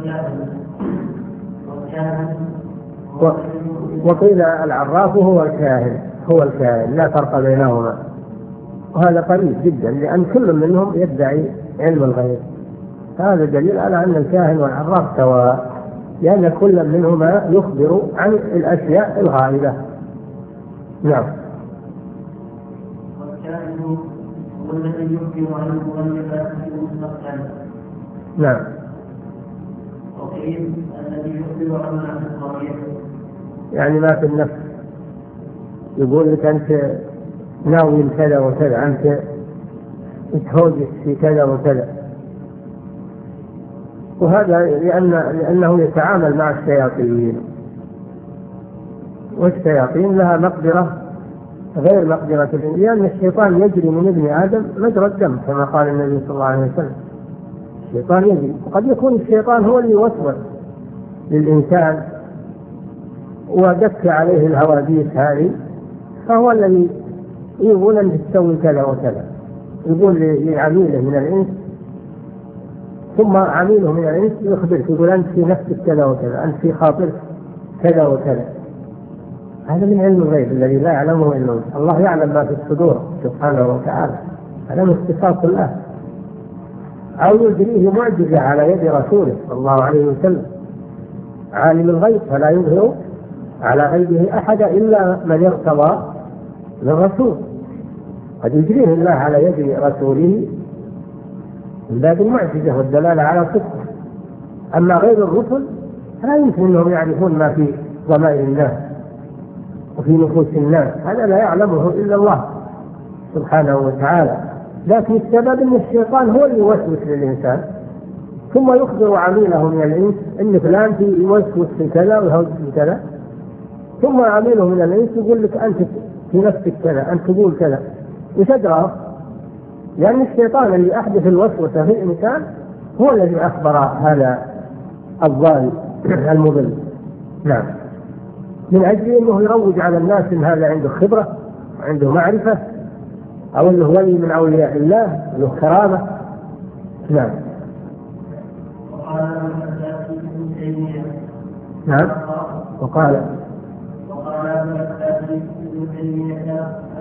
وقيل العراف هو الكاهن، لا فرق بينهما، وهذا قريب جدا لأن كل منهم يدعي علم الغيب. هذا دليل على أن الكاهن والعراف سواء، لأن كل منهما يخبر عن الأشياء الغائبة. نعم. والكاهن هو الذي يخبر عن المغيبات في المستقبل. نعم. وقيل الذي يخبر عن ما في الضمير، يعني ما في النفس، يقول لك أنت ناوي كذا وكذا، أنت تهوجس في كذا وكذا، وهذا لأنه يتعامل مع الشياطين، والشياطين لها مقدرة غير مقدرة الإنسان، لأن الشيطان يجري من ابن آدم مجرى الدم كما قال النبي صلى الله عليه وسلم. الشيطان يجري، وقد يكون الشيطان هو اللي يوسوس للإنسان ودك عليه الهواجيس هذه، فهو الذي يقول أن تسوي كذا وكذا، يقول لعميله من الإنس، ثم عميله من الإنس يخبرك يقول أنت في نفسك كذا وكذا، أنت في خاطرك كذا وكذا. هذا من علم الغيب الذي لا يعلمه إلا الله، يعلم ما في الصدور سبحانه وتعالى، هذا من اختصاص الله. أو يجريه معجزة على يد رسوله صلى الله عليه وسلم، عالم الغيب فلا يظهر على غيبه أحد إلا من ارتضى للرسول، قد يجريه الله على يد رسوله من باب المعجزة والدلالة على صدقه. أما غير الرسل فلا يمكن أنهم يعرفون ما في ضمائر الناس وفي نفوس الناس، هذا لا يعلمه إلا الله سبحانه وتعالى. لكن السبب أن الشيطان هو اللي يوسوس للإنسان، ثم يخبر عميله من الإنس أن فلان يوسوس في كذا ويهوس في كذا، ثم عميله من الإنس يقول لك أنت في نفسك كذا، أنت تقول كذا، وتدرى، لأن الشيطان اللي أحدث الوسوسة في الإنسان هو الذي أخبر هذا الضال المضل. نعم. من أجل أنه يروج على الناس أن هذا عنده خبرة وعنده معرفة، أو أنه ولي من أولياء الله، له كرامة. نعم. نعم. وقال ابن تيمية